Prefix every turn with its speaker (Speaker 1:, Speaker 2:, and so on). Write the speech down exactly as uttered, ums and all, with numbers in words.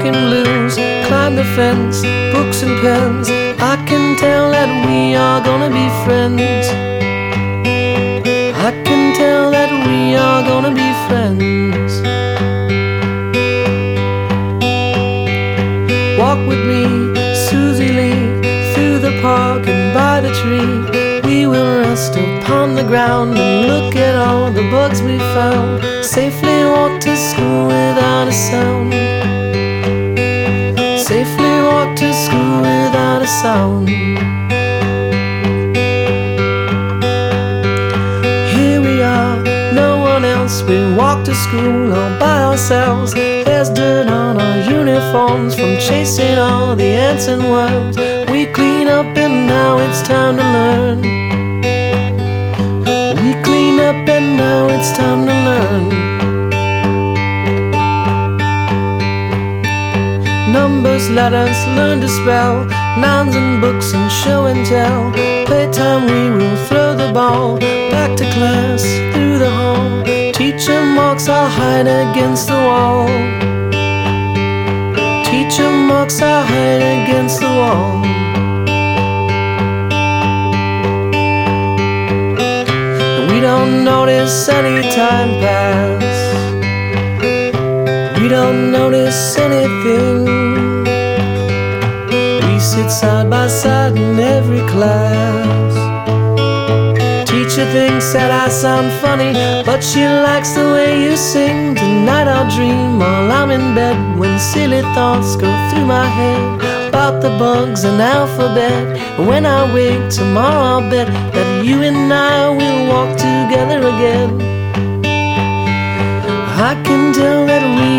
Speaker 1: talking blues, climb the fence, books and pens. I can tell that we are gonna be friends. I can tell that we are gonna be friends. Walk with me, Susie Lee, through the park and by the tree. We will rest upon the ground and look at all the bugs we found. Safely walk to school without a sound. Safely walk to school without a sound. Here we are, no one else. We walk to school all by ourselves. There's dirt on our uniforms from chasing all the ants and worms. We clean up and now it's time to learn. We clean up and now it's time to learn. Numbers, letters, learn to spell, nouns and books and show and tell. Playtime we will throw the ball back to class through the hall. Teacher marks our hide against the wall. Teacher marks our hide against the wall. We don't notice any time pass. We don't notice anything. We sit side by side in every class. Teacher thinks that I sound funny, but she likes the way you sing. Tonight I'll dream while I'm in bed, when silly thoughts go through my head about the bugs and alphabet. When I wake tomorrow I'll bet that you and I will walk together again. I can tell that we